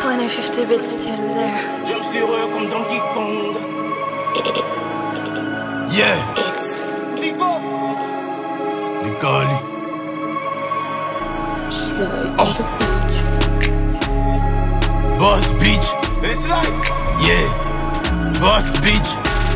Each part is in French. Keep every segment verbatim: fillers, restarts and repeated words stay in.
twenty, fifty bits still there. Jump sur eux comme Donkey Kong. Yeah, It's Nico. Nicoli. Oh. Boss bitch. It's like Yeah, boss bitch.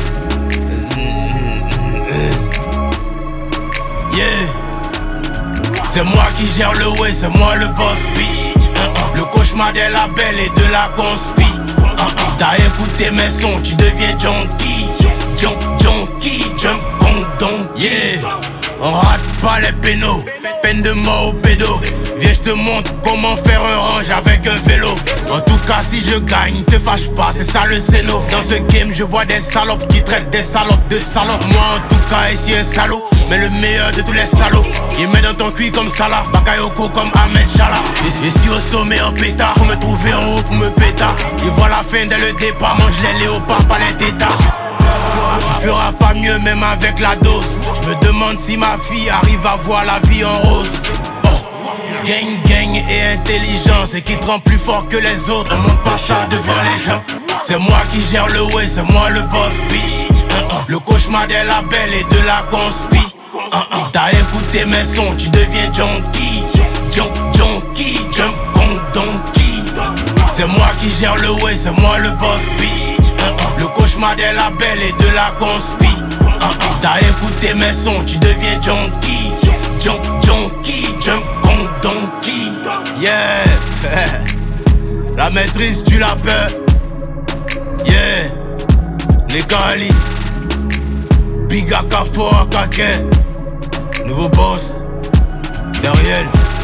Yeah, c'est moi qui gère le way, c'est moi le boss bitch. Le cauchemar des labels et de la conspi. T'as écouté mes sons, tu deviens junkie. Junk, junkie, jump, condon, yeah. On rate pas les pénaux, peine de mort au pédo. Viens, je te montre comment faire un range avec un vélo. En tout cas, si je gagne, te fâche pas, c'est ça le scéno. Dans ce game, je vois des salopes qui traitent des salopes de salopes. Moi, en tout cas, ici un salaud, mais le meilleur de tous les salauds. Il met dans ton cul comme Salah, Bakayoko comme Ahmed Chala. Et, et si au sommet en pétard, faut me trouver en haut pour me pétard. Il voit la fin dès le départ, mange les léopards, pas les tétards. Tu feras pas mieux même avec la dose. Je me demande si ma fille arrive à voir la vie en rose. Oh. Gang, gang et intelligence, et qui te rend plus fort que les autres. On monte pas ça devant les gens. C'est moi qui gère le way, c'est moi le boss bitch. Le cauchemar des labels et de la conspi. T'as écouté mes sons, tu deviens junkie. Junk, junkie, jump, con, donkey. C'est moi qui gère le way, c'est moi le boss bitch. Le cauchemar des labels et de la conspi. T'as écouté mes sons, tu deviens junkie. Junk, junkie, jump, con, donkey. Yeah. La maîtrise du lapin. Yeah. Les Gali. Big Akafo Akake. Nouveau boss. Derrière.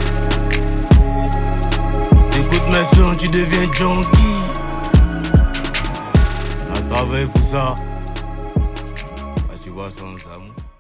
Écoute mes sons, tu deviens junkie. Travailler pour ça, ah, tu vois sans amour.